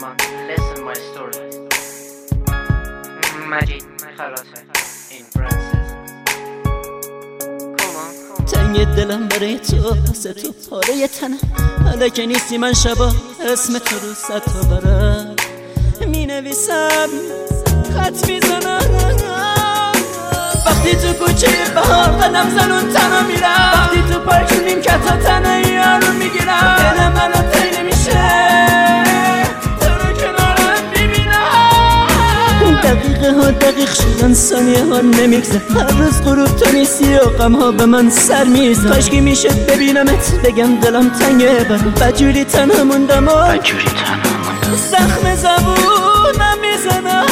on, listen my story. مجید خلاصه این فرانسیس. تنگ دلم برای تو، واسه تو پاره تنم. حالا که نیستی من شبا اسم تو رو 100 تا برم می نویسم، خط میزنم. وقتی تو کوچه بهار قدم زنون تنها میرم، وقتی تو پارک نیمکت تنهایی یارو میگیرم. دل منو تی نمیشه تو رو کنارم میبینم. دقیقه ها دقیق شدن، ثانیه ها نمیگذر. هر روز غروب تو نیستی و غم ها به من سر میزن. کاشکی میشد ببینمت بگم دلم تنگه برم. بجوری تنها موندم و زخم زبونم میزنم.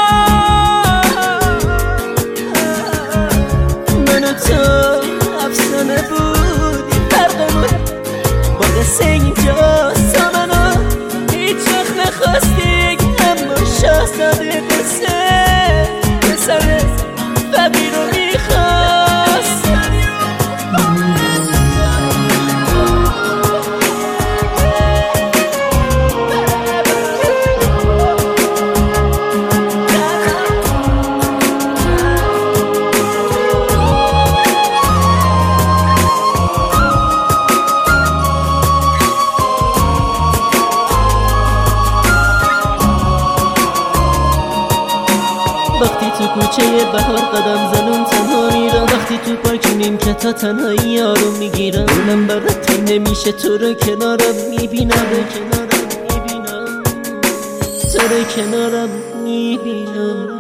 من و تو افسانه بودی، فرقمون با قصه اینجا سامنو هیچ وقت نخواستی، اما شاهزاده قصه پسر فقیر رو میخواست. وقتی تو کوچه بهار قدم زنم تنها میرم، وقتی تو پارک نیمکت تنهایی یارو میگیرم. دلم برات تنگ نمیشه تو رو کنارم میبینم، تو رو کنارم میبینم.